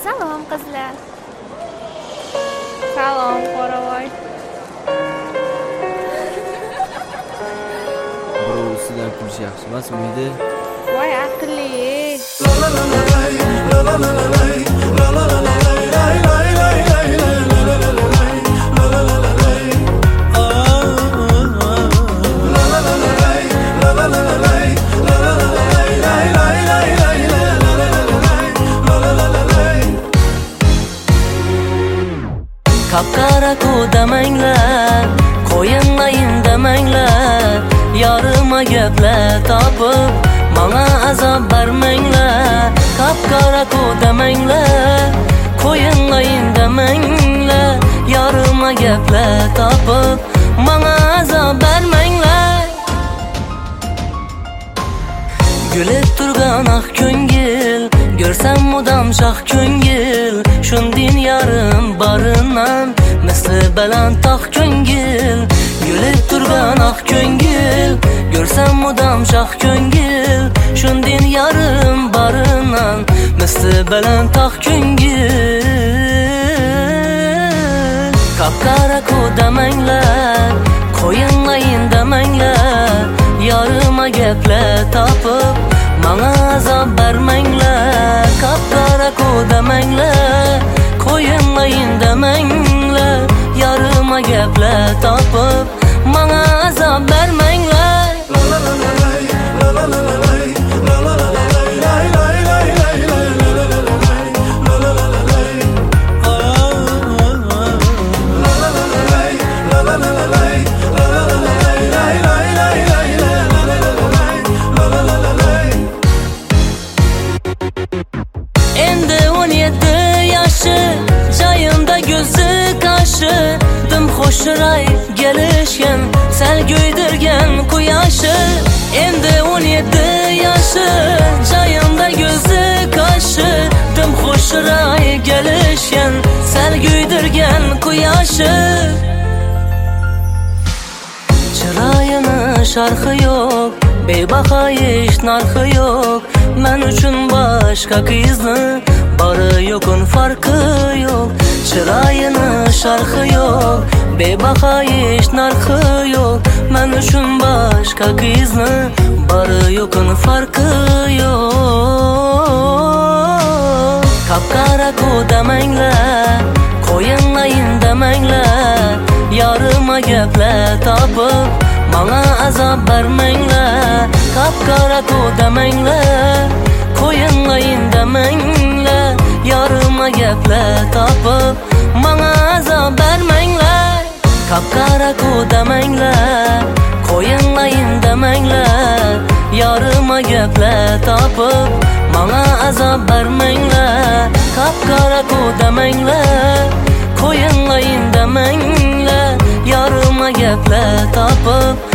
Salom qizlar. Salom qoravoy. Birovsidan kulish yaxshi emasmidi? Voy aqlli. Kapkara demanglar, qo'yinlayin demanglar, yarıma gaplar topib, mana azob bermanglar. Kapkara demanglar, qo'yinlayin demanglar, yarıma gaplar topib, mana azob bermanglar. Gülüp turgan ah ko'ngil, görsem mudam shoh ko'ngil, shundin yarım barından misli baland tog' ko'ngil. Gülüp turgan ah ko'ngil, görsem mudam shoh ko'ngil, shundin yarım barından misli baland tog' ko'ngil. Kapkara demanglar, qo'yinlayin demanglar, yarıma gaplar topib, mana azob bermanglar. Kapkara demanglar, qo'yinlayin demanglar, yarıma gaplar topib, mana azob bermanglar. Endi 17 yaşı, jayımda gözü kaşı, dim hoşray gelişken, sel güydürgen kuyaşı. Endi 17 yaşı, jayımda gözü kaşı, dim hoşray gelişken, sel güydürgen kuyaşı. Çırayını şarkı yok, bebaha iş narxı yok. Men üçün başka kızlı, barı yokun farkı yok. Çırayını şarkı yok, bebaha iş narxı yok. Men üçün başka kızlı, barı yokun farkı yok. Kapkara demanglar, qo'yinlayin demanglar, yarıma gaplar topib, mana azob bermanglar. Kapkara demanglar, qo'yinlayin demanglar, yarıma gaplar topib, mana azob bermanglar. Kapkara demanglar, qo'yinlayin demanglar, yarıma gaplar topib, mana azob bermanglar. Kapkara demanglar, qo'yinlayin demanglar, yarıma gaplar topib,